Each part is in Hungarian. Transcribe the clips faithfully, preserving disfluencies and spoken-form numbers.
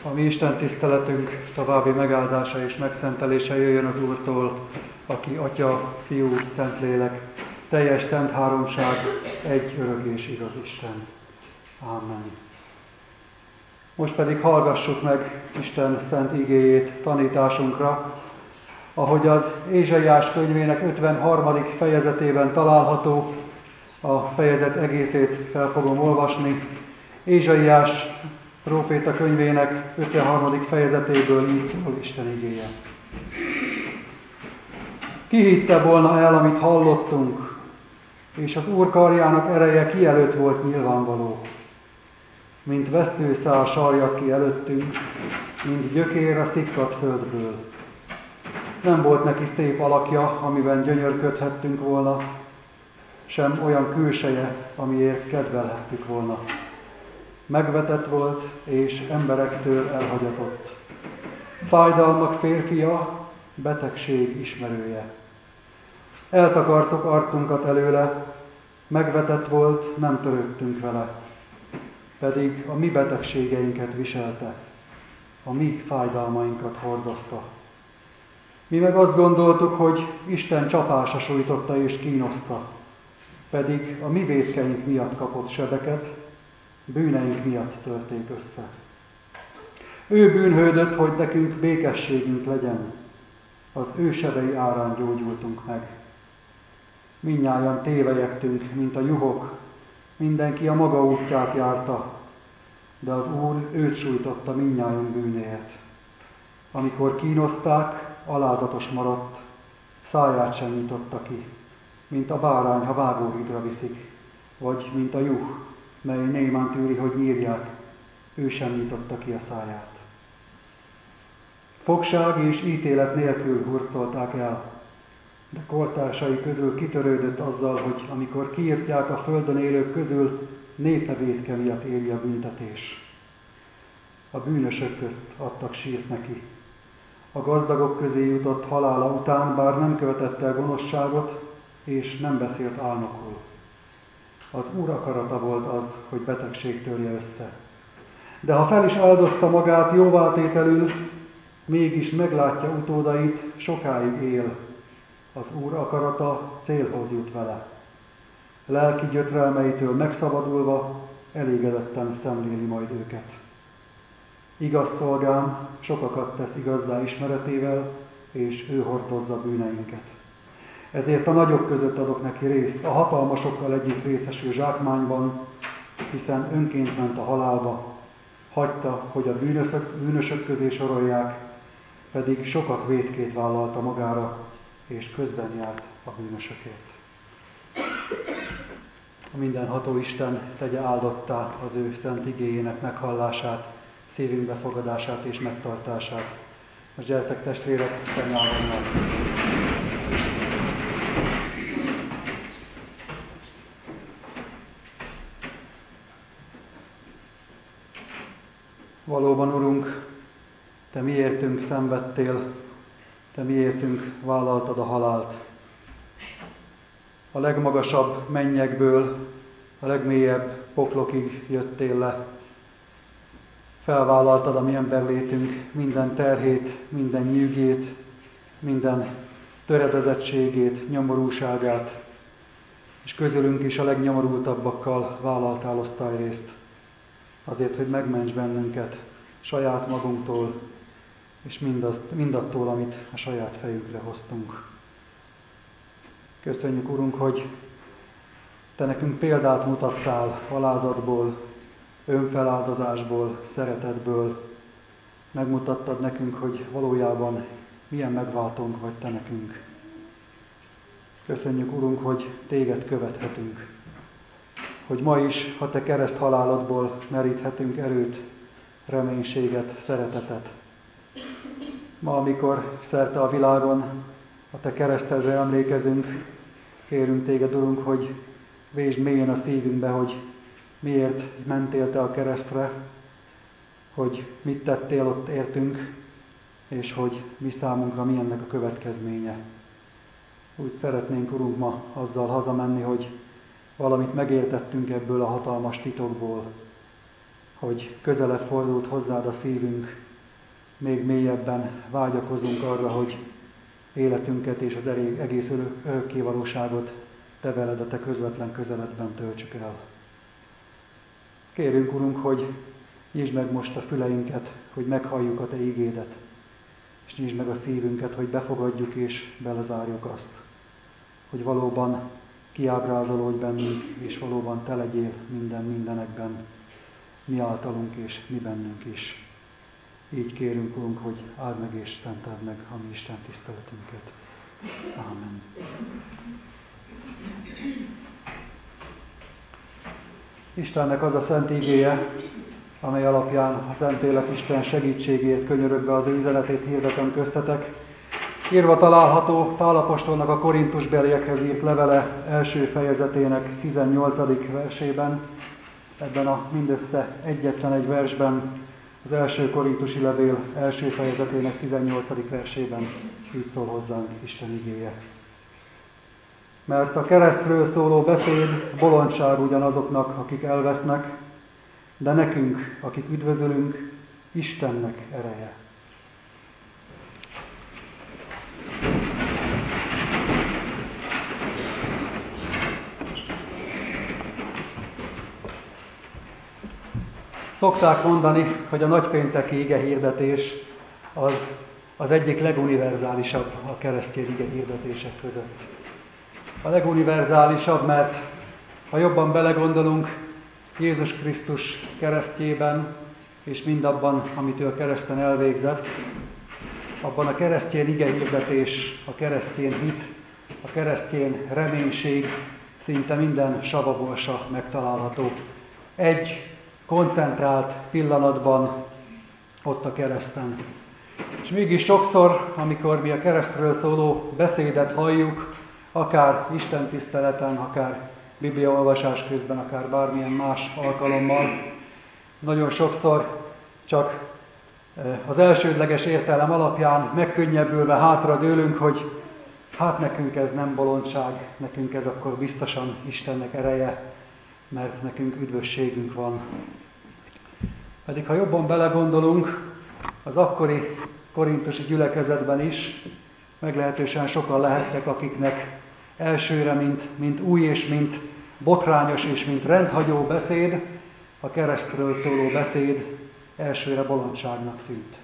A mi Isten tiszteletünk további megáldása és megszentelése jöjjön az Úrtól, aki Atya, Fiú, Szentlélek, teljes szent háromság, egy örök és igaz Isten. Ámen. Most pedig hallgassuk meg Isten szent igéjét tanításunkra, ahogy az Ézsaiás könyvének ötvenharmadik fejezetében található. A fejezet egészét fel fogom olvasni. Ézsaiás próféta könyvének ötvenharmadik fejezetéből így szól Isten igéje. Ki hitte volna el, amit hallottunk, és az Úr karjának ereje ki előtt volt nyilvánvaló. Mint veszőszál sarjad ki előttünk, mint gyökér a szikkadt földből. Nem volt neki szép alakja, amiben gyönyörködhettünk volna, sem olyan külseje, amiért kedvelhettük volna. Megvetett volt, és emberektől elhagyatott. Fájdalmak férfia, betegség ismerője. Eltakartuk arcunkat előle, megvetett volt, nem törődtünk vele. Pedig a mi betegségeinket viselte, a mi fájdalmainkat hordozta. Mi meg azt gondoltuk, hogy Isten csapása sújtotta és kínoszta, pedig a mi vétkeink miatt kapott sebeket, bűneink miatt törték össze. Ő bűnhődött, hogy nekünk békességünk legyen, az ő sebei árán gyógyultunk meg. Mindnyájan tévejektünk, mint a juhok, mindenki a maga útját járta, de az Úr őt sújtotta mindnyájunk bűnéért. Amikor kínozták, alázatos maradt, száját sem nyitotta ki, mint a bárány, ha vágóhídra viszik, vagy mint a juh, mely némán tűri, hogy nyírják, ő sem nyitotta ki a száját. Fogság és ítélet nélkül hurcolták el, de kortársai közül kitörődött azzal, hogy amikor kiírtják a földön élők közül, népe vétke miatt éri a büntetés. A bűnösök közt adtak sírt neki. A gazdagok közé jutott halála után, bár nem követett el gonoszságot, és nem beszélt álnokul. Az Úr akarata volt az, hogy betegség törje össze. De ha fel is áldozta magát jóvátételül, mégis meglátja utódait, sokáig él. Az Úr akarata célhoz jut vele. Lelki gyötrelmeitől megszabadulva, elégedetten szemléli majd őket. Igaz szolgám sokakat tesz igazzá ismeretével, és ő hordozza bűneinket. Ezért a nagyok között adok neki részt, a hatalmasokkal együtt részesül zsákmányban, hiszen önként ment a halálba, hagyta, hogy a bűnösök, bűnösök közé sorolják, pedig sokak vétkét vállalta magára, és közben járt a bűnösökért. A mindenható Isten tegye áldottá az ő szent igéjének meghallását, szívünk befogadását és megtartását. Most gyertek testvérek, Isten áldjon. Valóban, Urunk, Te miértünk szenvedtél, Te miértünk vállaltad a halált. A legmagasabb mennyekből, a legmélyebb poklokig jöttél le. Felvállaltad a mi emberlétünk minden terhét, minden nyűgét, minden töredezettségét, nyomorúságát, és közülünk is a legnyomorultabbakkal vállaltál osztályrészt, azért, hogy megments bennünket saját magunktól, és mindazt, mindattól, amit a saját fejünkre hoztunk. Köszönjük, Urunk, hogy Te nekünk példát mutattál alázatból, önfeláldozásból, szeretetből. Megmutattad nekünk, hogy valójában milyen megváltónk vagy Te nekünk. Köszönjük, Urunk, hogy Téged követhetünk. Hogy ma is, ha Te kereszt halálodból meríthetünk erőt, reménységet, szeretetet. Ma, amikor szerte a világon a Te keresztedre emlékezünk, kérünk Téged, Urunk, hogy vésd mélyen a szívünkbe, hogy miért mentél Te a keresztre, hogy mit tettél ott értünk, és hogy mi számunkra mi ennek a következménye. Úgy szeretnénk, Urunk, ma azzal hazamenni, hogy valamit megértettünk ebből a hatalmas titokból. hogy közelebb fordult hozzád a szívünk, még mélyebben vágyakozunk arra, hogy életünket és az egész örökké valóságot te veled, a te közvetlen közeledben töltsük el. Kérünk, Urunk, hogy nyisd meg most a füleinket, hogy meghalljuk a te ígédet, és nyisd meg a szívünket, hogy befogadjuk és belezárjuk azt, hogy valóban kiábrázolódj bennünk, és valóban te legyél minden mindenekben, mi általunk és mi bennünk is. Így kérünk, Urunk, hogy áld meg és szenteld meg a mi Isten tiszteletünket. Ámen. Istennek az a szent igéje, amely alapján a Szentlélek Isten segítségét könyörögve az ő üzenetét hirdetem köztetek. Írva található Pál apostolnak a korintusbeliekhez írt levele első fejezetének tizennyolcadik versében, ebben a mindössze egyetlen egy versben, az első korintusi levél első fejezetének tizennyolcadik versében így szól hozzánk Isten igéje. Mert a keresztről szóló beszéd bolondság ugyanazoknak, akik elvesznek, de nekünk, akik üdvözölünk, Istennek ereje. Szokták mondani, hogy a nagypénteki igehirdetés az, az egyik leguniverzálisabb a keresztény igehirdetések között. A leguniverzálisabb, mert ha jobban belegondolunk, Jézus Krisztus keresztjében és mindabban, amit ő a kereszten elvégzett, abban a keresztény igehirdetés, a keresztény hit, a keresztény reménység szinte minden savaborsa megtalálható. Egy koncentrált pillanatban ott a kereszten. És mégis sokszor, amikor mi a keresztről szóló beszédet halljuk, akár istentiszteleten, akár bibliaolvasás közben, akár bármilyen más alkalommal, nagyon sokszor csak az elsődleges értelem alapján megkönnyebbülve hátra dőlünk, hogy hát nekünk ez nem bolondság, nekünk ez akkor biztosan Istennek ereje, mert nekünk üdvösségünk van. Pedig ha jobban belegondolunk, az akkori korintusi gyülekezetben is meglehetősen sokan lehettek, akiknek elsőre, mint, mint új és mint botrányos és mint rendhagyó beszéd, a keresztről szóló beszéd elsőre bolondságnak tűnt.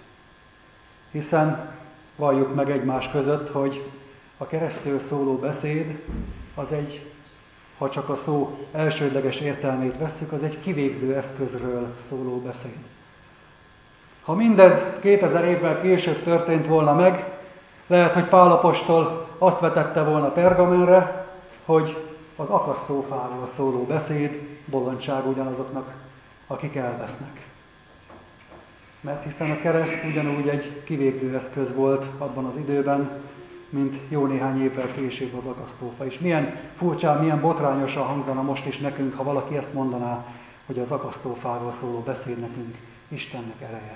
Hiszen valljuk meg egymás között, hogy a keresztről szóló beszéd az egy, ha csak a szó elsődleges értelmét vesszük, az egy kivégző eszközről szóló beszéd. Ha mindez kétezer évvel később történt volna meg, lehet, hogy Pál apostol azt vetette volna pergamenre, hogy az akasztófáról szóló beszéd bolondság ugyanazoknak, akik elvesznek. Mert hiszen a kereszt ugyanúgy egy kivégző eszköz volt abban az időben, mint jó néhány évvel később az akasztófa. És milyen furcsán, milyen botrányosan hangzana most is nekünk, ha valaki ezt mondaná, hogy az akasztófáról szóló beszéd nekünk Istennek ereje.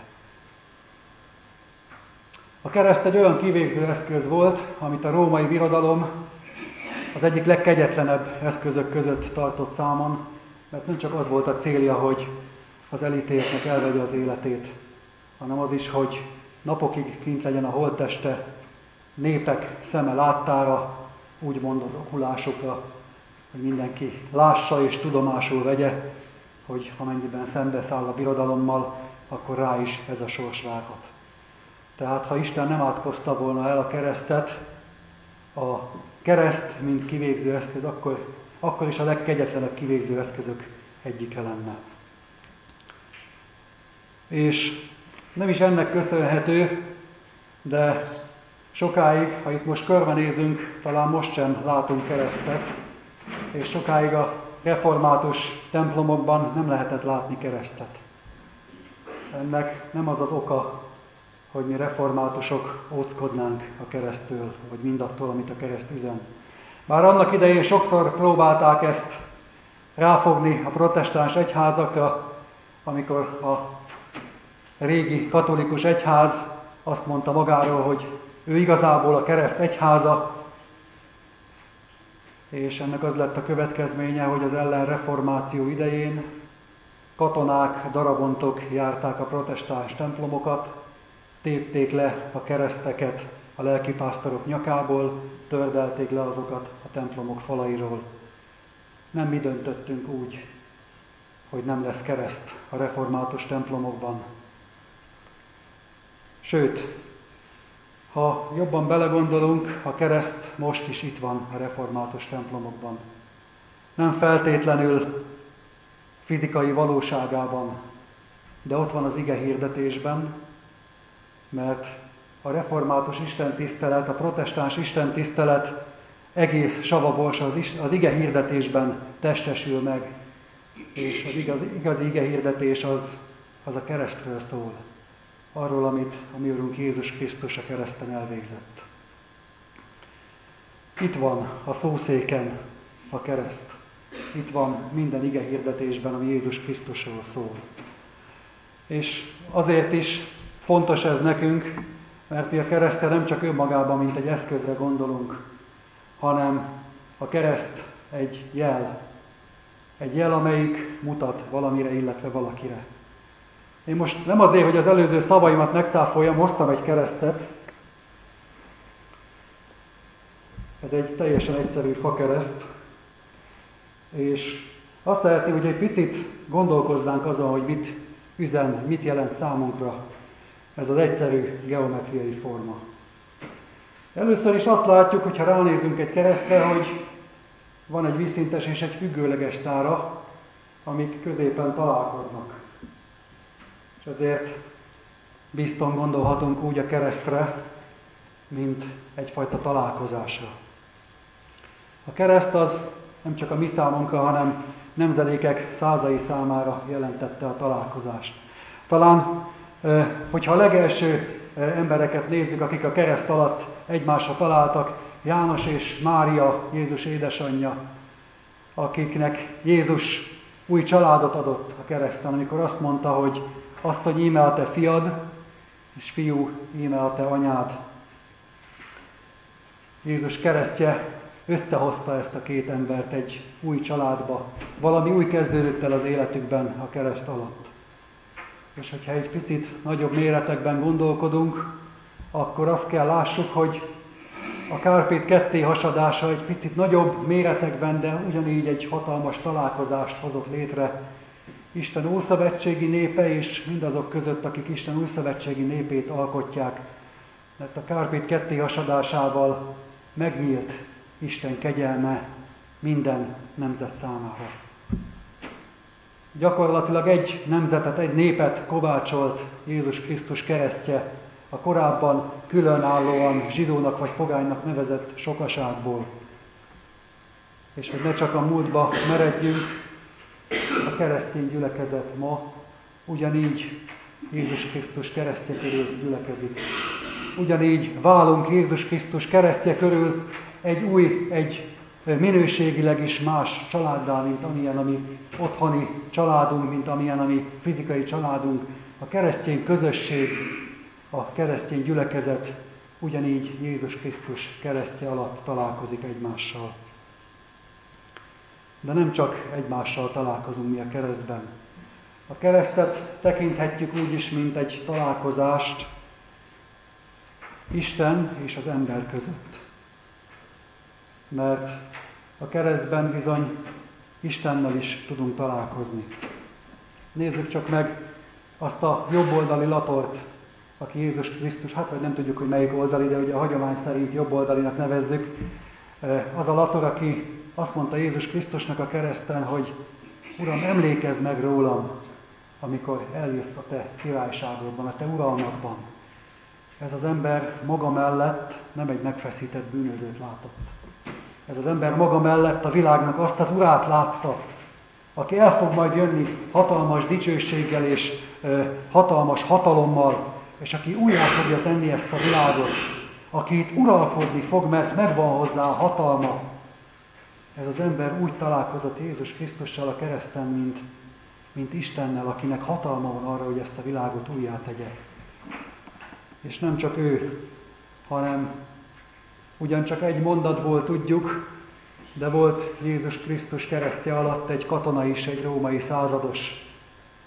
A kereszt egy olyan kivégző eszköz volt, amit a római birodalom az egyik legkegyetlenebb eszközök között tartott számon, mert nem csak az volt a célja, hogy az elítéltnek elvegye az életét, hanem az is, hogy napokig kint legyen a holtteste, népek szeme láttára, úgymond az okulásokra, hogy mindenki lássa és tudomásul vegye, hogy amennyiben szembeszáll a birodalommal, akkor rá is ez a sors várhat. Tehát ha Isten nem átkozta volna el a keresztet, a kereszt, mint kivégző eszköz, akkor, akkor is a legkegyetlenebb kivégző eszközök egyike lenne. És nem is ennek köszönhető, de sokáig, ha itt most körbenézünk, talán most sem látunk keresztet, és sokáig a református templomokban nem lehetett látni keresztet. Ennek nem az az oka, hogy mi reformátusok óckodnánk a kereszttől, vagy mindattól, amit a kereszt üzen. Bár annak idején sokszor próbálták ezt ráfogni a protestáns egyházakra, amikor a régi katolikus egyház azt mondta magáról, hogy ő igazából a kereszt egyháza, és ennek az lett a következménye, hogy az ellenreformáció idején katonák, darabontok járták a protestáns templomokat, tépték le a kereszteket a lelkipásztorok nyakából, tördelték le azokat a templomok falairól. Nem mi döntöttünk úgy, hogy nem lesz kereszt a református templomokban. Sőt, ha jobban belegondolunk, a kereszt most is itt van a református templomokban. Nem feltétlenül fizikai valóságában, de ott van az ige hirdetésben, mert a református istentisztelet, a protestáns istentisztelet egész savaborsa az, az ige hirdetésben testesül meg, és az igazi, igazi ige hirdetés az, az a keresztről szól, arról, amit a mi Urunk Jézus Krisztus a kereszten elvégzett. Itt van a szószéken a kereszt. Itt van minden ige hirdetésben, ami Jézus Krisztusról szól. És azért is fontos ez nekünk, mert mi a keresztre nem csak önmagában, mint egy eszközre gondolunk, hanem a kereszt egy jel. Egy jel, amelyik mutat valamire, illetve valakire. Én most nem azért, hogy az előző szavaimat megcáfoljam, hoztam egy keresztet. Ez egy teljesen egyszerű fakereszt. És azt szeretném, hogy egy picit gondolkoznánk azon, hogy mit üzen, mit jelent számunkra ez az egyszerű geometriai forma. Először is azt látjuk, hogyha ránézünk egy keresztre, hogy van egy vízszintes és egy függőleges szára, amik középen találkoznak. És ezért bizton gondolhatunk úgy a keresztre, mint egyfajta találkozásra. A kereszt az nem csak a mi számunkra, hanem nemzedékek százai számára jelentette a találkozást. Talán, hogyha a legelső embereket nézzük, akik a kereszt alatt egymásra találtak, János és Mária, Jézus édesanyja, akiknek Jézus új családot adott a kereszten, amikor azt mondta, hogy asszony, íme a te fiad, és fiú, íme a te anyád. Jézus keresztje összehozta ezt a két embert egy új családba. Valami új kezdődött el az életükben a kereszt alatt. És hogyha egy picit nagyobb méretekben gondolkodunk, akkor azt kell lássuk, hogy a Kárpét ketté hasadása egy picit nagyobb méretekben, de ugyanígy egy hatalmas találkozást hozott létre Isten ószövetségi népe és mindazok között, akik Isten újszövetségi népét alkotják. Mert a Kárpét ketté hasadásával megnyílt Isten kegyelme minden nemzet számára. Gyakorlatilag egy nemzetet, egy népet kovácsolt Jézus Krisztus keresztje a korábban különállóan zsidónak vagy pogánynak nevezett sokaságból. És hogy ne csak a múltba meredjünk, a keresztény gyülekezet ma ugyanígy Jézus Krisztus keresztje körül gyülekezik. Ugyanígy válunk Jézus Krisztus keresztje körül egy új, egy minőségileg is más családdá, mint amilyen a mi otthoni családunk, mint amilyen a mi fizikai családunk. A keresztény közösség, a keresztény gyülekezet ugyanígy Jézus Krisztus keresztje alatt találkozik egymással. De nem csak egymással találkozunk mi a keresztben. A keresztet tekinthetjük úgy is, mint egy találkozást Isten és az ember között. Mert a keresztben bizony Istennel is tudunk találkozni. Nézzük csak meg azt a jobboldali latort, aki Jézus Krisztus, hát vagy nem tudjuk, hogy melyik oldali, de ugye a hagyomány szerint jobboldalinak nevezzük. Az a lator, aki azt mondta Jézus Krisztusnak a kereszten, hogy Uram, emlékezz meg rólam, amikor eljössz a te királyságodban, a te uralmadban. Ez az ember maga mellett nem egy megfeszített bűnözőt látott. Ez az ember maga mellett a világnak azt az urát látta, aki el fog majd jönni hatalmas dicsőséggel és ö, hatalmas hatalommal, és aki újjá fogja tenni ezt a világot, aki itt uralkodni fog, mert megvan hozzá a hatalma. Ez az ember úgy találkozott Jézus Krisztussal a kereszten, mint, mint Istennel, akinek hatalma van arra, hogy ezt a világot újjá tegye. És nem csak ő, hanem ugyancsak egy mondatból tudjuk, de volt Jézus Krisztus keresztje alatt egy katona is, egy római százados,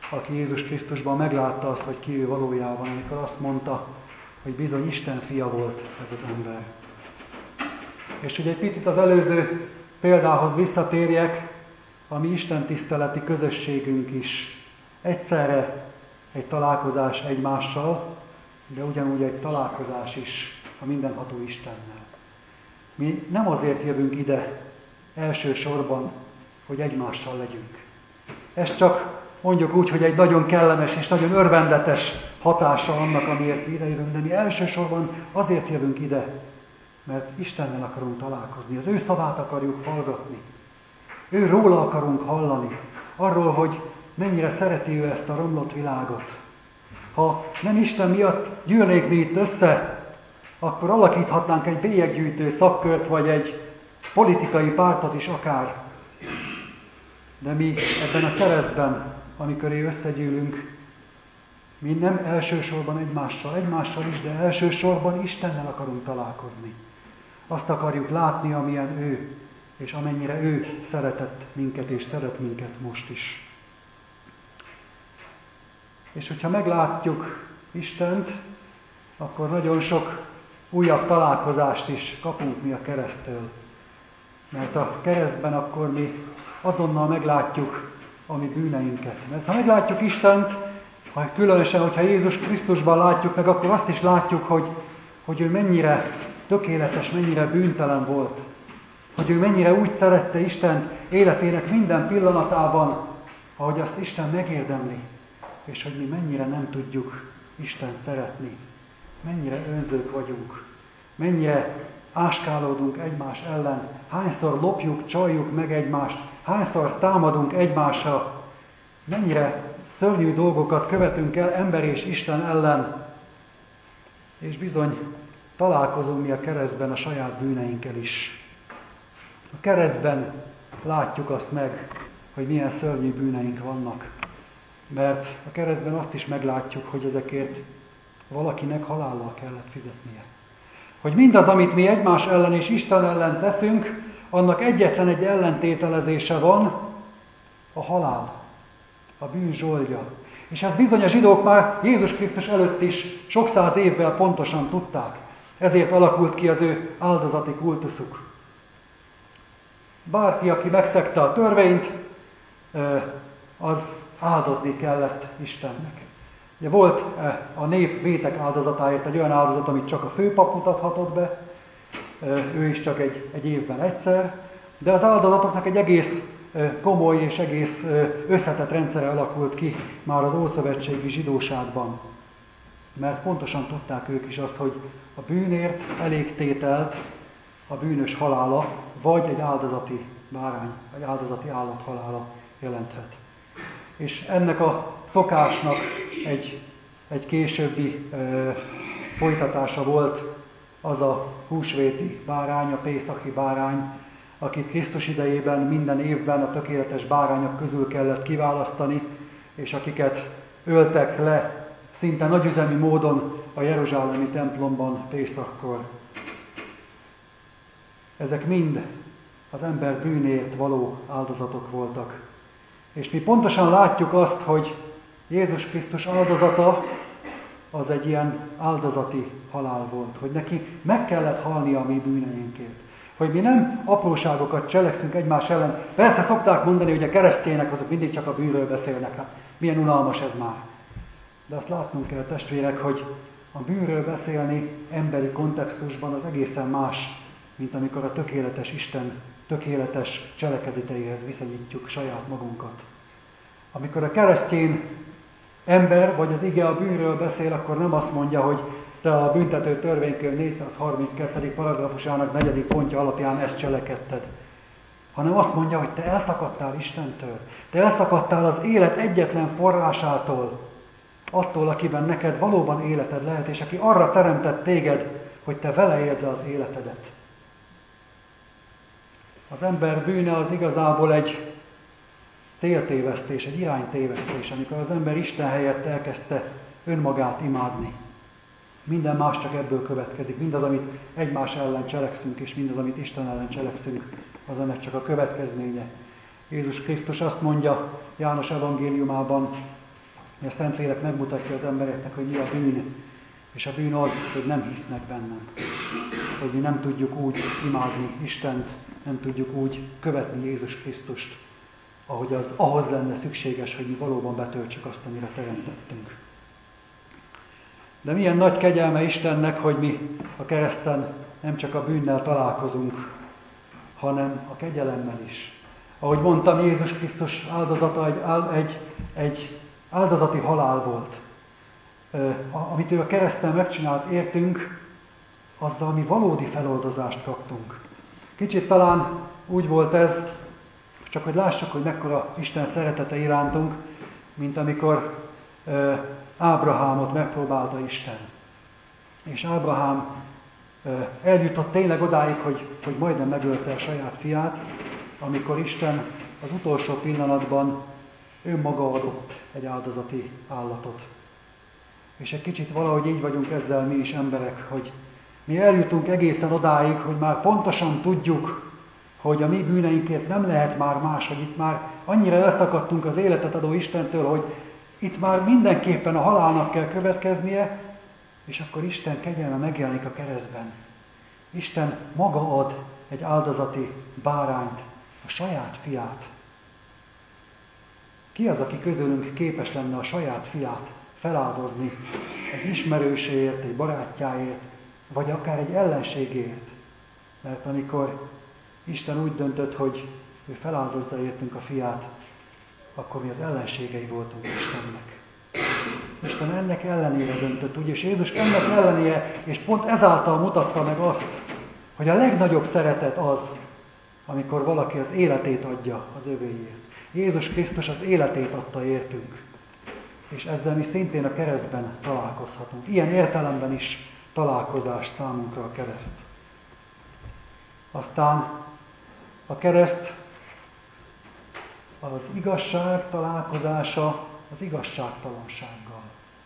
aki Jézus Krisztusban meglátta azt, hogy ki ő valójában, amikor azt mondta, hogy bizony Isten fia volt ez az ember. És hogy egy picit az előző példához visszatérjek, a mi Isten tiszteleti közösségünk is egyszerre egy találkozás egymással, de ugyanúgy egy találkozás is a mindenható Istennel. Mi nem azért jövünk ide elsősorban, hogy egymással legyünk. Ez csak mondjuk úgy, hogy egy nagyon kellemes és nagyon örvendetes hatása annak, amiért mi idejövünk, de mi elsősorban azért jövünk ide, mert Istennel akarunk találkozni, az ő szavát akarjuk hallgatni. Ő róla akarunk hallani, arról, hogy mennyire szereti ő ezt a romlott világot. Ha nem Isten miatt gyűlnénk mi itt össze, akkor alakíthatnánk egy bélyeggyűjtő szakkört, vagy egy politikai pártot is akár. De mi ebben a keresztben, amikor összegyűlünk, mi nem elsősorban egymással, egymással is, de elsősorban Istennel akarunk találkozni. Azt akarjuk látni, amilyen ő, és amennyire ő szeretett minket, és szeret minket most is. És hogyha meglátjuk Istent, akkor nagyon sok újabb találkozást is kapunk mi a kereszttől. Mert a keresztben akkor mi azonnal meglátjuk a mi bűneinket. Mert ha meglátjuk Istent, ha különösen, hogyha Jézus Krisztusban látjuk meg, akkor azt is látjuk, hogy, hogy ő mennyire tökéletes, mennyire bűntelen volt. Hogy ő mennyire úgy szerette Istent életének minden pillanatában, ahogy azt Isten megérdemli. És hogy mi mennyire nem tudjuk Istent szeretni. Mennyire önzők vagyunk. Mennyire áskálódunk egymás ellen. Hányszor lopjuk, csaljuk meg egymást. Hányszor támadunk egymásra. Mennyire szörnyű dolgokat követünk el ember és Isten ellen. És bizony találkozunk mi a keresztben a saját bűneinkkel is. A keresztben látjuk azt meg, hogy milyen szörnyű bűneink vannak. Mert a keresztben azt is meglátjuk, hogy ezekért valakinek halállal kellett fizetnie. Hogy mindaz, amit mi egymás ellen és Isten ellen teszünk, annak egyetlen egy ellentételezése van, a halál, a bűn zsoldja. És ezt bizony a zsidók már Jézus Krisztus előtt is sok száz évvel pontosan tudták. Ezért alakult ki az ő áldozati kultuszuk. Bárki, aki megszegte a törvényt, az áldozni kellett Istennek. Ugye volt a nép vétek áldozatáért egy olyan áldozat, amit csak a főpap mutathatott be, ő is csak egy, egy évben egyszer, de az áldozatoknak egy egész komoly és egész összetett rendszere alakult ki már az ószövetségi zsidóságban. Mert pontosan tudták ők is azt, hogy a bűnért elégtételt a bűnös halála, vagy egy áldozati bárány, vagy áldozati állat halála jelenthet. És ennek a szokásnak egy, egy későbbi ö, folytatása volt az a húsvéti bárány, a pészachi bárány, akit Krisztus idejében minden évben a tökéletes bárányok közül kellett kiválasztani, és akiket öltek le szinte nagyüzemi módon a jeruzsálemi templomban pészakkor. Ezek mind az ember bűnért való áldozatok voltak. És mi pontosan látjuk azt, hogy Jézus Krisztus áldozata az egy ilyen áldozati halál volt, hogy neki meg kellett halnia a mi bűneinkért. Hogy mi nem apróságokat cselekszünk egymás ellen. Persze szokták mondani, hogy a keresztények azok mindig csak a bűnről beszélnek. Hát milyen unalmas ez már. De azt látnunk kell, testvérek, hogy a bűnről beszélni emberi kontextusban az egészen más, mint amikor a tökéletes Isten tökéletes cselekedeteihez viszonyítjuk saját magunkat. Amikor a keresztény ember, vagy az ige a bűnről beszél, akkor nem azt mondja, hogy te a büntető törvénykönyv négyszázharminckettedik paragrafusának negyedik pontja alapján ezt cselekedted. Hanem azt mondja, hogy te elszakadtál Istentől. Te elszakadtál az élet egyetlen forrásától. Attól, akiben neked valóban életed lehet, és aki arra teremtett téged, hogy te vele éld le az életedet. Az ember bűne az igazából egy céltévesztés, egy iránytévesztés, amikor az ember Isten helyett elkezdte önmagát imádni. Minden más csak ebből következik. Mindaz, amit egymás ellen cselekszünk, és mindaz, amit Isten ellen cselekszünk, az ennek csak a következménye. Jézus Krisztus azt mondja János evangéliumában, A Szentlélek megmutatja az embereknek, hogy mi a bűn, és a bűn az, hogy nem hisznek bennem, hogy mi nem tudjuk úgy imádni Istent, nem tudjuk úgy követni Jézus Krisztust, ahogy az ahhoz lenne szükséges, hogy mi valóban betöltsük azt, amire teremtettünk. De milyen nagy kegyelme Istennek, hogy mi a kereszten nem csak a bűnnel találkozunk, hanem a kegyelemmel is. Ahogy mondtam, Jézus Krisztus áldozata egy, egy, egy áldozati halál volt. Amit ő a kereszten megcsinált értünk, azzal mi valódi feloldozást kaptunk. Kicsit talán úgy volt ez, csak hogy lássuk, hogy mekkora Isten szeretete irántunk, mint amikor Ábrahámot megpróbálta Isten. És Ábrahám eljutott tényleg odáig, hogy, hogy majdnem megölte a saját fiát, amikor Isten az utolsó pillanatban önmaga adott egy áldozati állatot. És egy kicsit valahogy így vagyunk ezzel mi is emberek, hogy mi eljutunk egészen odáig, hogy már pontosan tudjuk, hogy a mi bűneinkért nem lehet már más, hogy itt már annyira elszakadtunk az életet adó Istentől, hogy itt már mindenképpen a halálnak kell következnie, és akkor Isten kegyelme megjelenik a keresztben. Isten maga ad egy áldozati bárányt, a saját fiát. Ki az, aki közülünk képes lenne a saját fiát feláldozni egy ismerőséért, egy barátjáért, vagy akár egy ellenségért? Mert amikor Isten úgy döntött, hogy ő feláldozza értünk a fiát, akkor mi az ellenségei voltunk Istennek. Isten ennek ellenére döntött úgy, és Jézus ennek ellenére, és pont ezáltal mutatta meg azt, hogy a legnagyobb szeretet az, amikor valaki az életét adja az övéért. Jézus Krisztus az életét adta értünk, és ezzel mi szintén a keresztben találkozhatunk. Ilyen értelemben is találkozás számunkra a kereszt. Aztán a kereszt az igazság találkozása az igazságtalansággal.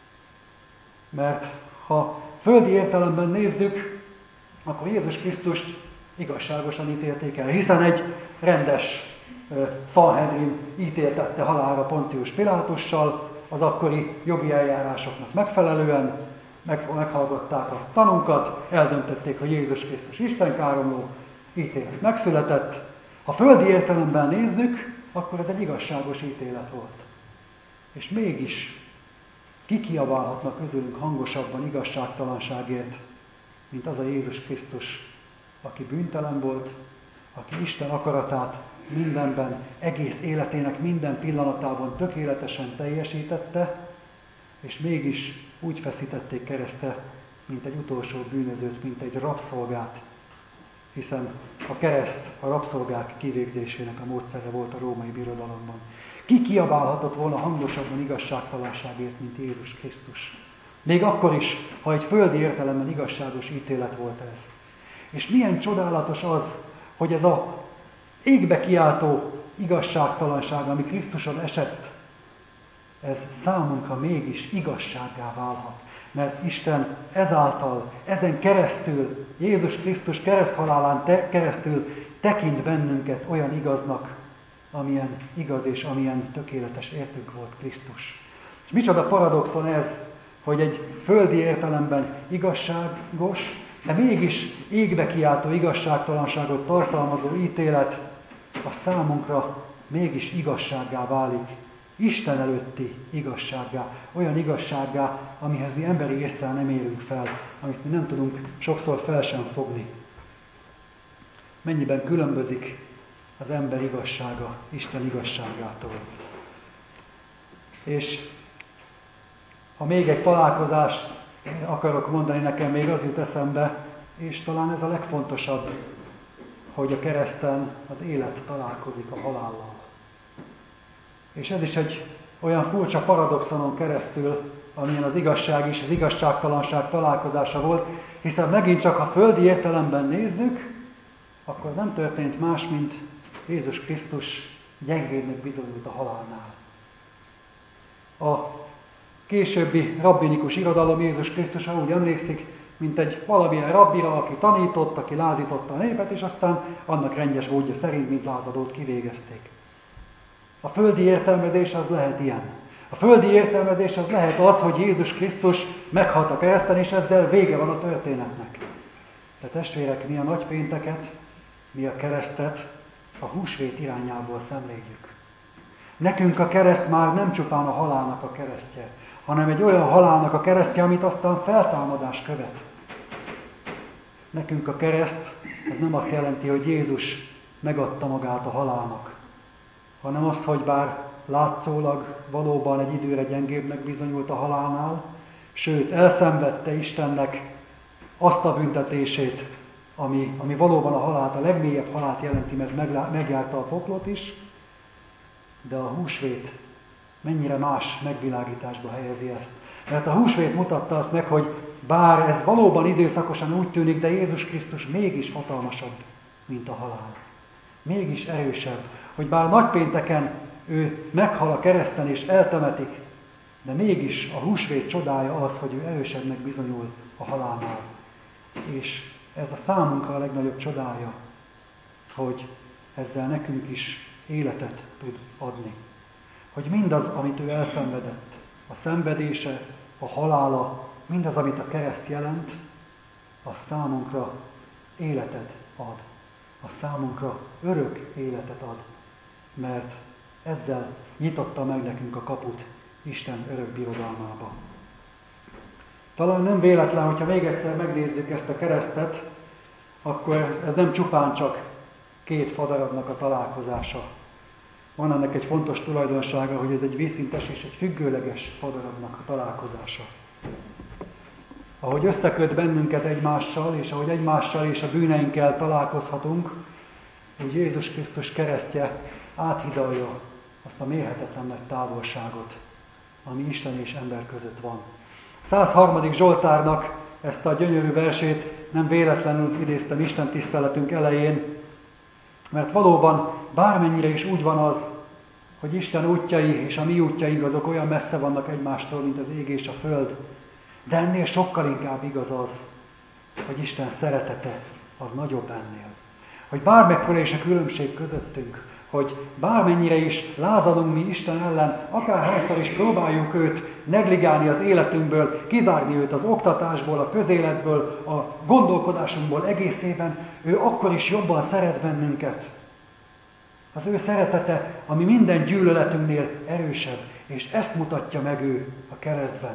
Mert ha földi értelemben nézzük, akkor Jézus Krisztust igazságosan ítélték el, hiszen egy rendes Szanhedrin ítéltette halálra Poncius Pilátussal, az akkori jogi eljárásoknak megfelelően, meghallgatták a tanunkat, eldöntötték, hogy Jézus Krisztus istenkáromló, ítélet megszületett. Ha földi értelemben nézzük, akkor ez egy igazságos ítélet volt. És mégis ki kiabálhatna közülünk hangosabban igazságtalanságért, mint az a Jézus Krisztus, aki bűntelen volt, aki Isten akaratát mindenben, egész életének minden pillanatában tökéletesen teljesítette, és mégis úgy feszítették keresztre, mint egy utolsó bűnözőt, mint egy rabszolgát, hiszen a kereszt a rabszolgák kivégzésének a módszere volt a római birodalomban. Ki kiabálhatott volna hangosabban igazságtalanságért, mint Jézus Krisztus? Még akkor is, ha egy földi értelemben igazságos ítélet volt ez. És milyen csodálatos az, hogy ez a égbe kiáltó igazságtalanság, ami Krisztuson esett, ez számunkra mégis igazsággá válhat. Mert Isten ezáltal, ezen keresztül, Jézus Krisztus kereszthalálán te, keresztül tekint bennünket olyan igaznak, amilyen igaz és amilyen tökéletes értünk volt Krisztus. És micsoda paradoxon ez, hogy egy földi értelemben igazságos, de mégis égbe kiáltó igazságtalanságot tartalmazó ítélet a számunkra mégis igazsággá válik. Isten előtti igazsággá, olyan igazsággá, amihez mi emberi ésszel nem érünk fel, amit mi nem tudunk sokszor fel sem fogni. Mennyiben különbözik az ember igazsága Isten igazságától. És ha még egy találkozást akarok mondani, nekem még az jut eszembe, és talán ez a legfontosabb, hogy a kereszten az élet találkozik a halállal. És ez is egy olyan furcsa paradoxonon keresztül, amilyen az igazság és az igazságtalanság találkozása volt, hiszen megint csak, ha földi értelemben nézzük, akkor nem történt más, mint Jézus Krisztus gyengébbnek bizonyult a halálnál. A későbbi rabbinikus irodalom Jézus Krisztus, ahogy emlékszik, mint egy valamilyen rabbira, aki tanított, aki lázította a népet, és aztán annak rendes módja szerint, mint lázadót kivégezték. A földi értelmezés az lehet ilyen. A földi értelmezés az lehet az, hogy Jézus Krisztus meghalt a kereszten, és ezzel vége van a történetnek. De testvérek, mi a nagypénteket, mi a keresztet a húsvét irányából szemléljük. Nekünk a kereszt már nem csupán a halálnak a keresztje, hanem egy olyan halálnak a keresztje, amit aztán feltámadás követ. Nekünk a kereszt, ez nem azt jelenti, hogy Jézus megadta magát a halálnak, hanem az, hogy bár látszólag valóban egy időre gyengébbnek bizonyult a halálnál, sőt, elszenvedte Istennek azt a büntetését, ami, ami valóban a halált, a legmélyebb halált jelenti, mert megjárta a poklot is, de a húsvét mennyire más megvilágításba helyezi ezt. Mert a húsvét mutatta azt meg, hogy bár ez valóban időszakosan úgy tűnik, de Jézus Krisztus mégis hatalmasabb, mint a halál. Mégis erősebb, hogy bár nagypénteken ő meghal a kereszten és eltemetik, de mégis a húsvét csodája az, hogy ő erősebbnek bizonyul a halálnál. És ez a számunkra a legnagyobb csodája, hogy ezzel nekünk is életet tud adni. Hogy mindaz, amit ő elszenvedett, a szenvedése, a halála, mindaz, amit a kereszt jelent, az számunkra életet ad. A számunkra örök életet ad, mert ezzel nyitotta meg nekünk a kaput Isten örök birodalmába. Talán nem véletlen, hogyha még egyszer megnézzük ezt a keresztet, akkor ez, ez nem csupán csak két fadarabnak a találkozása. Van ennek egy fontos tulajdonsága, hogy ez egy vízszintes és egy függőleges fadarabnak a találkozása. Ahogy összeköt bennünket egymással, és ahogy egymással és a bűneinkkel találkozhatunk, úgy Jézus Krisztus keresztje áthidalja azt a mérhetetlen nagy távolságot, ami Isten és ember között van. százharmadik Zsoltárnak ezt a gyönyörű versét nem véletlenül idéztem Isten tiszteletünk elején, mert valóban bármennyire is úgy van az, hogy Isten útjai és a mi útjaink azok olyan messze vannak egymástól, mint az ég és a föld, de ennél sokkal inkább igaz az, hogy Isten szeretete az nagyobb ennél. Hogy bármekkora is a különbség közöttünk, hogy bármennyire is lázadunk mi Isten ellen, akárhányszor is próbáljuk őt negligálni az életünkből, kizárni őt az oktatásból, a közéletből, a gondolkodásunkból egészében, ő akkor is jobban szeret bennünket. Az ő szeretete, ami minden gyűlöletünknél erősebb, és ezt mutatja meg ő a keresztben.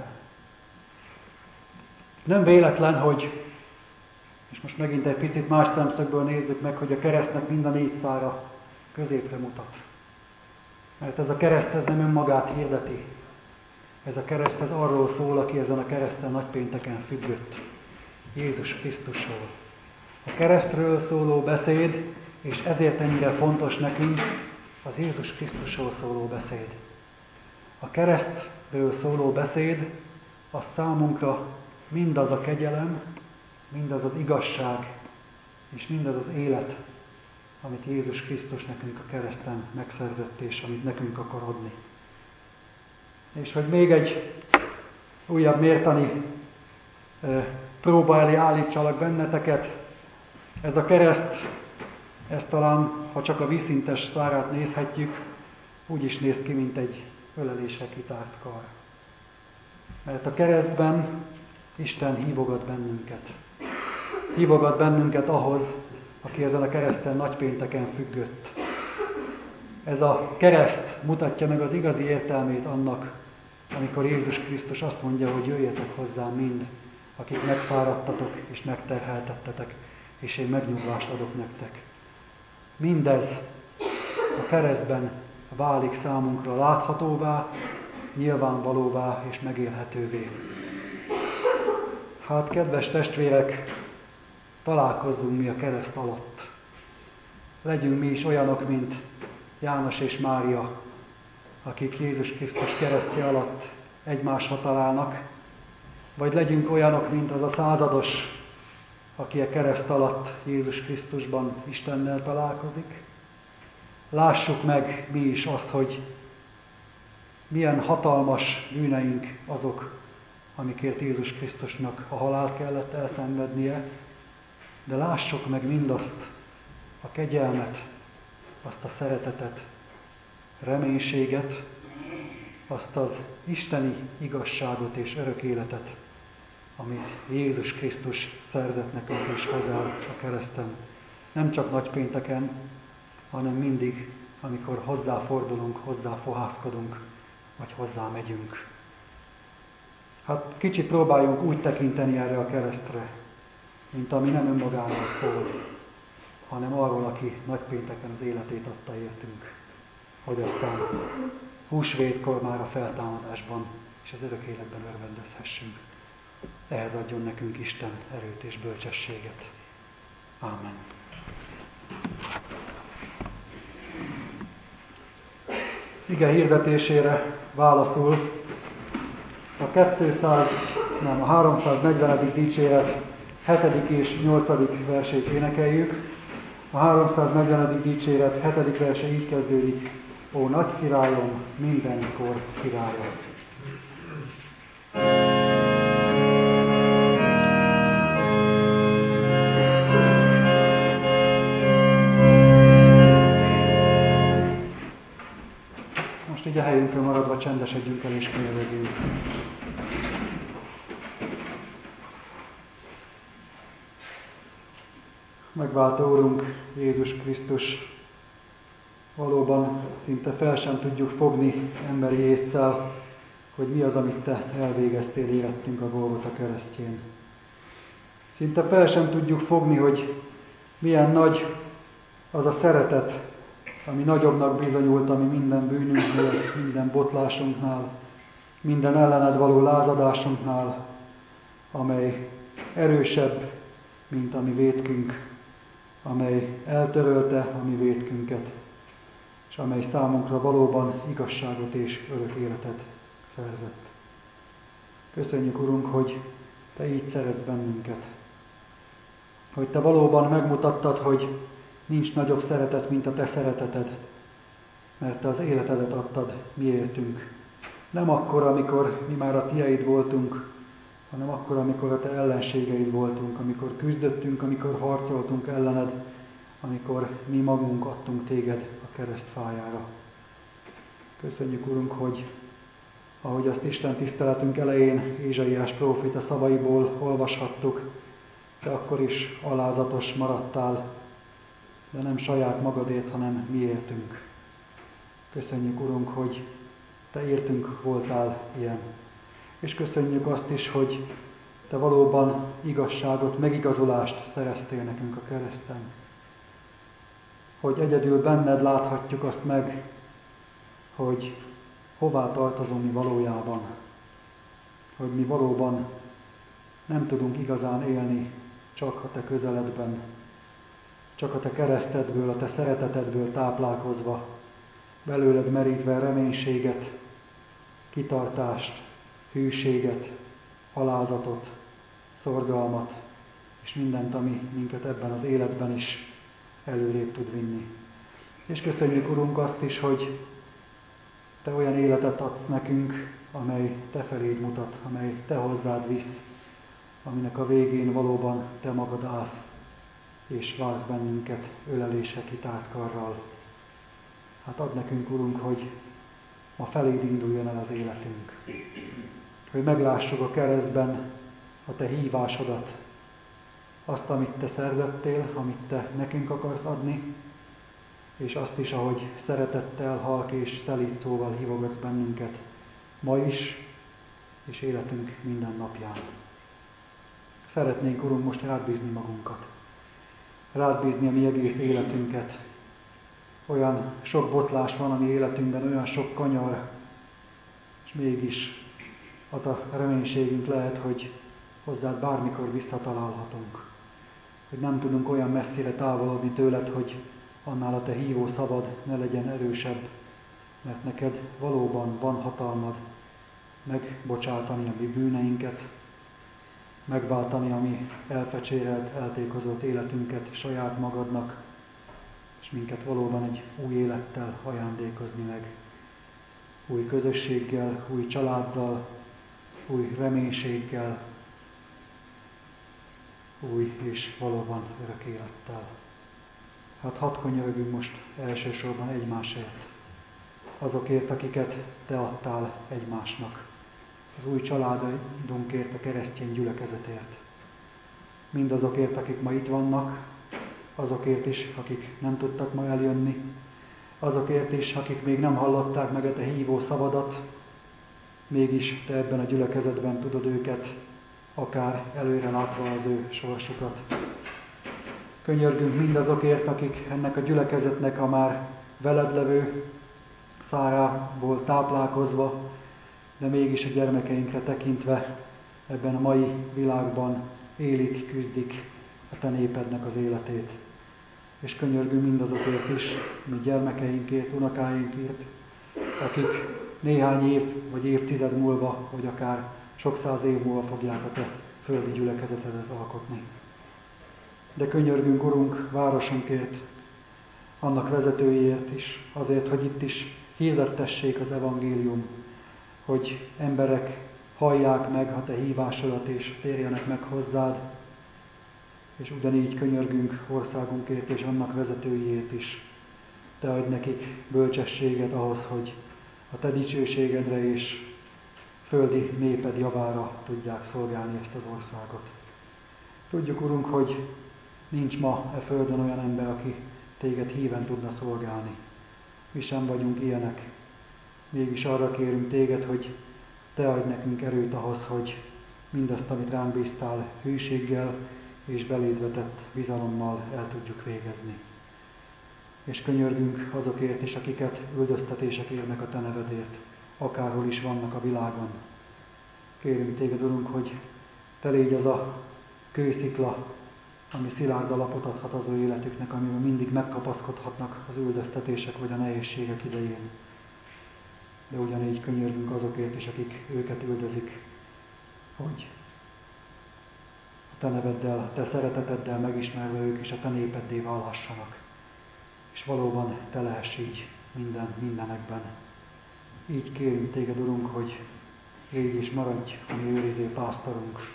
Nem véletlen, hogy, és most megint egy picit más szemszögből nézzük meg, hogy a keresztnek mind a négy szára középre mutat. Mert ez a kereszt ez nem önmagát hirdeti. Ez a kereszt ez arról szól, aki ezen a kereszten nagypénteken függött. Jézus Krisztusról. A keresztről szóló beszéd, és ezért ennyire fontos nekünk, az Jézus Krisztusról szóló beszéd. A keresztről szóló beszéd az számunkra mindaz a kegyelem, mindaz az igazság, és mindaz az élet, amit Jézus Krisztus nekünk a kereszten megszerzett, és amit nekünk akar adni. És hogy még egy újabb mértani e, próba elé állítsalak benneteket, ez a kereszt, ez talán, ha csak a vízszintes szárát nézhetjük, úgy is néz ki, mint egy ölelésre kitárt kar. Mert a keresztben Isten hívogat bennünket. Hívogat bennünket ahhoz, aki ezen a kereszten nagypénteken függött. Ez a kereszt mutatja meg az igazi értelmét annak, amikor Jézus Krisztus azt mondja, hogy jöjjetek hozzám mind, akik megfáradtatok és megterheltettetek, és én megnyugvást adok nektek. Mindez a keresztben válik számunkra láthatóvá, nyilvánvalóvá és megélhetővé. Hát, kedves testvérek, találkozzunk mi a kereszt alatt. Legyünk mi is olyanok, mint János és Mária, akik Jézus Krisztus keresztje alatt egymásra találnak, vagy legyünk olyanok, mint az a százados, aki a kereszt alatt Jézus Krisztusban Istennel találkozik. Lássuk meg mi is azt, hogy milyen hatalmas bűneink azok, amikért Jézus Krisztusnak a halált kellett elszenvednie, de lássuk meg mindazt, a kegyelmet, azt a szeretetet, reménységet, azt az isteni igazságot és örök életet, amit Jézus Krisztus szerzett nekünk és hozzá a kereszten. Nem csak nagypénteken, hanem mindig, amikor hozzáfordulunk, hozzáfohászkodunk, vagy hozzá megyünk. Hát kicsit próbáljunk úgy tekinteni erre a keresztre, mint ami nem önmagáról szól, hanem arról, aki nagypénteken az életét adta értünk, hogy aztán húsvétkor már a feltámadásban és az örök életben örvendezhessünk. Ehhez adjon nekünk Isten erőt és bölcsességet. Ámen. Az ige hirdetésére válaszul a kétszáz, nem, a háromszáznegyvenedik dicséret hetedik és nyolcadik versét énekeljük. A háromszáznegyvenedik dicséret hetedik verse így kezdődik: Ó nagy királyom, mindenkor királyod. Most így a helyünkön maradva csendesedjünk el és könyörögjünk. Megváltó Úrunk Jézus Krisztus, valóban szinte fel sem tudjuk fogni emberi ésszel, hogy mi az, amit Te elvégeztél érettünk a Golgota keresztjén. Szinte fel sem tudjuk fogni, hogy milyen nagy az a szeretet, ami nagyobbnak bizonyult, ami minden bűnünknél, minden botlásunknál, minden ellened való lázadásunknál, amely erősebb, mint a mi vétkünk, amely eltörölte a mi vétkünket, és amely számunkra valóban igazságot és örök életet szerzett. Köszönjük, Urunk, hogy Te így szeretsz bennünket. Hogy Te valóban megmutattad, hogy nincs nagyobb szeretet, mint a Te szereteted, mert Te az életedet adtad miértünk. Nem akkor, amikor mi már a Tieid voltunk, hanem akkor, amikor a Te ellenségeid voltunk, amikor küzdöttünk, amikor harcoltunk ellened, amikor mi magunk adtunk Téged a keresztfájára. Köszönjük, Urunk, hogy ahogy azt Isten tiszteletünk elején Ézsaiás próféta szavaiból olvashattuk, Te akkor is alázatos maradtál, de nem saját magadért, hanem miértünk. Köszönjük, Urunk, hogy Te értünk voltál ilyen. És köszönjük azt is, hogy Te valóban igazságot, megigazolást szereztél nekünk a kereszten. Hogy egyedül benned láthatjuk azt meg, hogy hová tartozunk mi valójában. Hogy mi valóban nem tudunk igazán élni csak a Te közeledben, csak a Te keresztedből, a Te szeretetedből táplálkozva, belőled merítve reménységet, kitartást, hűséget, alázatot, szorgalmat, és mindent, ami minket ebben az életben is előrébb tud vinni. És köszönjük, Urunk, azt is, hogy Te olyan életet adsz nekünk, amely Te feléd mutat, amely Te hozzád visz, aminek a végén valóban Te magad állsz, és vársz bennünket ölelése kitárt karral. Hát add nekünk, Urunk, hogy ma feléd induljon el az életünk. Hogy meglássuk a keresztben a Te hívásodat, azt, amit Te szerzettél, amit Te nekünk akarsz adni, és azt is, ahogy szeretettel, halk és szelíd szóval hívogatsz bennünket ma is, és életünk minden napján. Szeretnénk, Urunk, most rád bízni magunkat. Rád bízni a mi egész életünket. Olyan sok botlás van a mi életünkben, olyan sok kanyar, és mégis az a reménységünk lehet, hogy hozzád bármikor visszatalálhatunk. Hogy nem tudunk olyan messzire távolodni tőled, hogy annál a Te hívó szavad ne legyen erősebb, mert neked valóban van hatalmad megbocsátani a mi bűneinket, megváltani a mi elfecsérelt, eltékozott életünket saját magadnak, és minket valóban egy új élettel ajándékozni meg. Új közösséggel, új családdal, új reménységgel, új és valóban örök élettel. Hát hadd könyörögjünk most elsősorban egymásért. azokért, akiket Te adtál egymásnak, az új családunkért, a keresztény gyülekezetért. Mindazokért, akik ma itt vannak, azokért is, akik nem tudtak ma eljönni, azokért is, akik még nem hallották meg a Te hívó szavadat, mégis Te ebben a gyülekezetben tudod őket, akár előre látva az ő sorsukat. Könyörgünk mindazokért, akik ennek a gyülekezetnek a már veled levő szárából táplálkozva, de mégis a gyermekeinkre tekintve ebben a mai világban élik, küzdik a Te népednek az életét. És könyörgünk mindazokért is, mi gyermekeinkért, unokáinkért, akik néhány év vagy évtized múlva, vagy akár sok száz év múlva fogják a Te földi gyülekezetedet alkotni. De könyörgünk, Urunk, városunkért, annak vezetőiért is, azért, hogy itt is hirdettessék az evangélium, hogy emberek hallják meg a Te hívásodat és térjenek meg hozzád, és ugyanígy könyörgünk országunkért és annak vezetőiért is. Te adj nekik bölcsességet ahhoz, hogy a Te dicsőségedre és földi néped javára tudják szolgálni ezt az országot. Tudjuk, Urunk, hogy nincs ma e földön olyan ember, aki Téged híven tudna szolgálni. Mi sem vagyunk ilyenek. Mégis arra kérünk Téged, hogy Te adj nekünk erőt ahhoz, hogy mindazt, amit ránk bíztál, hűséggel és beléd vetett bizalommal el tudjuk végezni. És könyörgünk azokért is, akiket üldöztetések érnek a Te nevedért, akárhol is vannak a világon. Kérünk Téged, Urunk, hogy Te légy az a kőszikla, ami szilárd alapot adhat az ő életüknek, amiben mindig megkapaszkodhatnak az üldöztetések vagy a nehézségek idején. De ugyanígy könyörgünk azokért is, akik őket üldözik, hogy a Te neveddel, a Te szereteteddel megismerve ők is a Te népeddé válhassanak. És valóban Te lehess így minden, mindenekben. Így kérünk Téged, Urunk, hogy légy és maradj a mi őriző pásztorunk.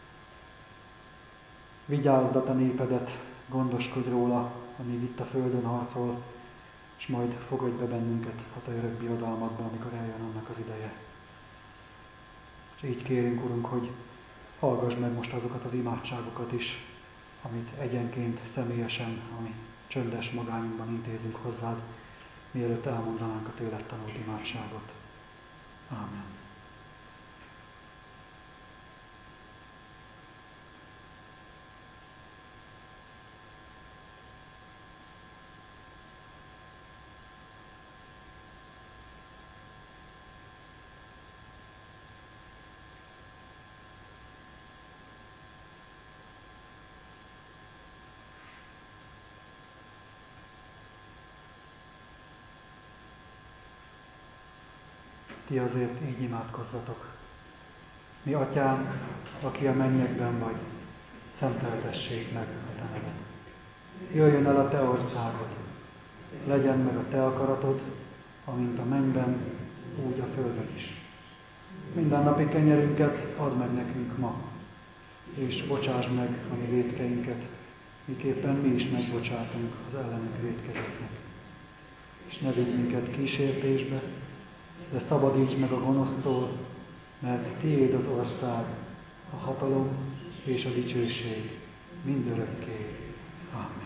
Vigyázd a Te népedet, gondoskodj róla, amíg itt a földön harcol, és majd fogadj be bennünket a Te örök birodalmadba, amikor eljön annak az ideje. És így kérünk, Urunk, hogy hallgass meg most azokat az imádságokat is, amit egyenként, személyesen, ami csöndes magányunkban intézünk hozzád, mielőtt elmondanánk a tőled tanult imádságot. Ámen. Ti azért így imádkozzatok. Mi Atyánk, aki a mennyekben vagy, szenteltessék meg a Te neved. Jöjjön el a Te országod, legyen meg a Te akaratod, amint a mennyben, úgy a földön is. Mindennapi kenyerünket add meg nekünk ma, és bocsáss meg a mi vétkeinket, miképpen mi is megbocsátunk az ellenünk vétkezőknek. És ne vigy minket kísértésbe, de szabadíts meg a gonosztól, mert Tiéd az ország, a hatalom és a dicsőség mindörökké. Amen.